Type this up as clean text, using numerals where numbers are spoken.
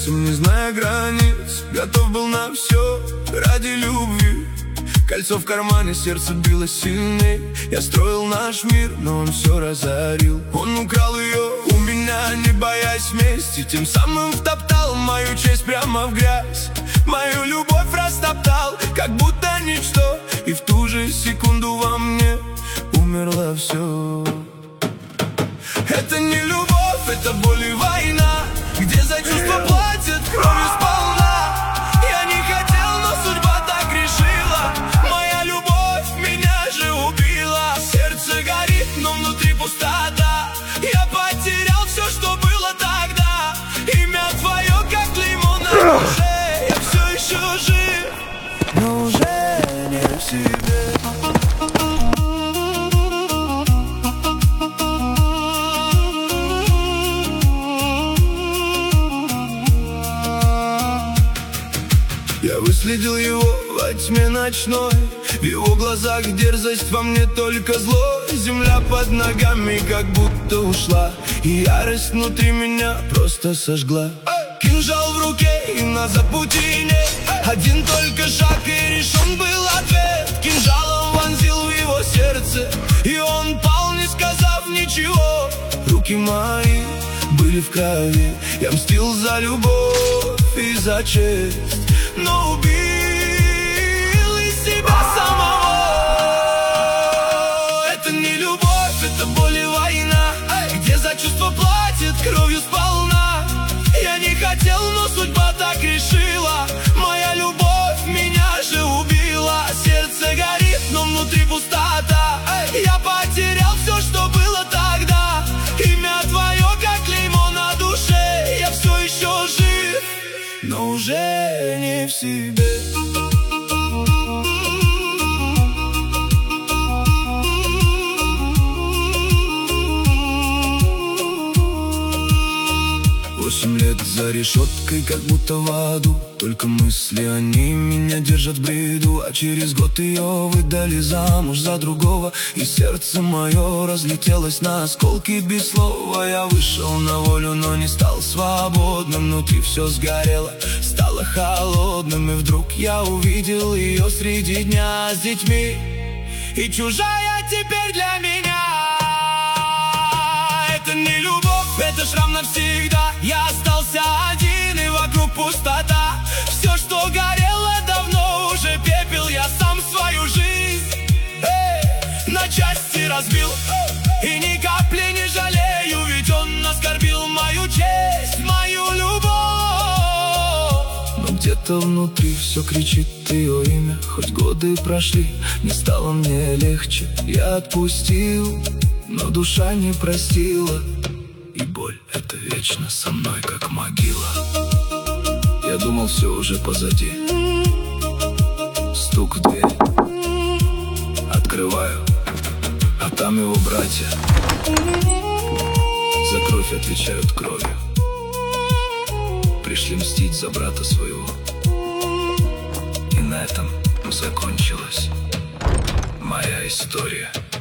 сердцем, не зная границ, готов был на все ради любви. Кольцо в кармане, сердце билось сильней. Я строил наш мир, но он все разорил. Он украл ее у меня, не боясь мести, тем самым втоптал мою честь прямо в грязь. Мою любовь растоптал, как будто ничто, и в ту же секунду во мне умерло все. Это не любовь, это боль и война, где за чувства платят кровью сполна. Я не хотел, но судьба так решила. Моя любовь меня же убила. Сердце горит, но внутри пустота. Я потерял все, что было тогда. Имя твое, как клеймо на душе. Я все еще жив, но уже не в себе. Я выследил его во тьме ночной, в его глазах дерзость, во мне только зло. Земля под ногами как будто ушла, и ярость внутри меня просто сожгла. Кинжал в руке, и на запутине один только шаг, и решен был ответ. Кинжалом вонзил в его сердце, и он пал, не сказав ничего. Руки мои были в крови, я мстил за любовь и за честь, но убил из себя самого. Это не любовь, это боль и война, где за чувства платят кровью сполна. Я не хотел, но судьба так решила. Моя любовь меня же убила. Сердце горит, но внутри пустота. Я потерял все, что было тогда. Имя твое, как клеймо на душе. Я все еще жив, но уже не в себе. Восемь лет за решеткой, как будто в аду. Только мысли о ней меня держат в бреду. А через год ее выдали замуж за другого, и сердце мое разлетелось на осколки без слова. Я вышел на волю, но не стал свободным. Внутри все сгорело, стало холодным. И вдруг я увидел ее среди дня с детьми, и чужая теперь для меня. Это не любовь, это шрам навсегда. Я остался один, и вокруг пустота. Все, что горело, давно уже пепел. Я сам свою жизнь на части разбил, и ни капли не жалею, ведь он оскорбил мою честь, мою любовь. Но где-то внутри все кричит ее имя. Хоть годы прошли, не стало мне легче. Я отпустил, но душа не простила, и боль эта вечно со мной, как могила. Я думал, все уже позади. Стук в дверь, открываю, а там его братья. За кровь отвечают кровью. Пришли мстить за брата своего. И на этом закончилась моя история.